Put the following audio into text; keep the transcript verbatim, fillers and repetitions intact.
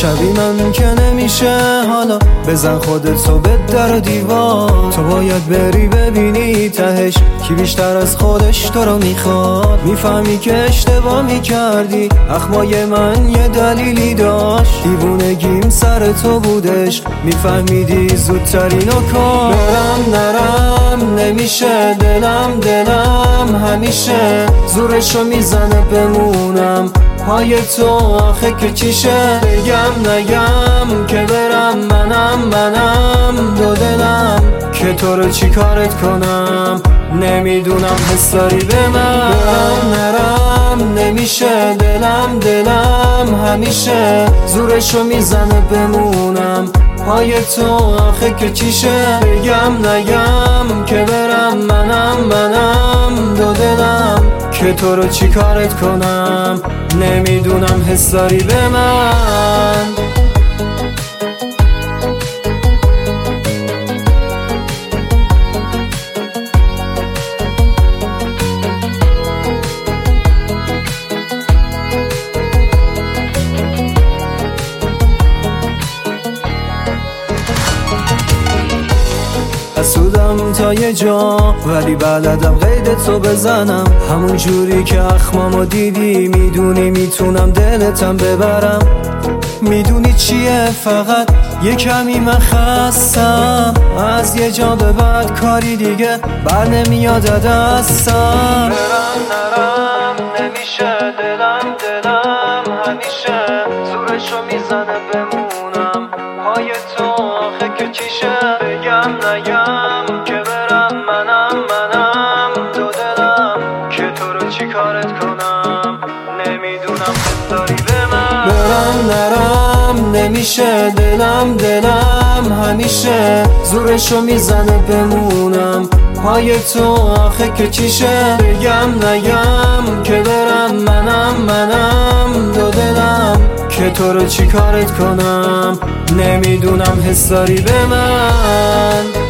شبی من که نمیشه حالا بزن خودت رو به در و دیوار. تو باید بری ببینی تهش کی بیشتر از خودش تو رو میخواد. میفهمی که اشتباه میکردی، اخمای من یه دلیلی داشت. دیوونگیم سر تو بودش، میفهمیدی زودتر اینو کار. برم نرم نمیشه، دلم دلم همیشه زورشو میزنه بمونم پای تو. آخه که چیشه بگم نگم که برم، منم منم دو دلم که تو رو چی کارت کنم. نمیدونم حس داری به من. برم نرم نمیشه، دلم دلم همیشه زورشو میزنه بمونم پای تو. آخه که چیشه بگم نگم که برم، منم منم دو دلم که تو رو چی کارت کنم. نمیدونم حس داری به من. حسودم تا یه جا ولی بلدم قید تو بزنم. همون جوری که اخمامو دیدی میدونی میتونم دلتم ببرم. میدونی چیه فقط یه کمی من خستم، از یه جا به بعد کاری دیگه بر نمیاد دستم. برم نرم نمیشه، دلم دلم همیشه زورشو میزنه بمونم پای تو. آخه که چیشه بگم نگم که برم، منم منم دو دلم که تو رو چی کارت کنم. نمیدونم حس داری به من. برم نرم نمیشه، دلم دلم همیشه زورشو میزنه بمونم پای تو. آخه که چیشه بگم نگم که برم، منم منم دو دلم که تو رو چی کارت کنم. نمیدونم حس داری به من.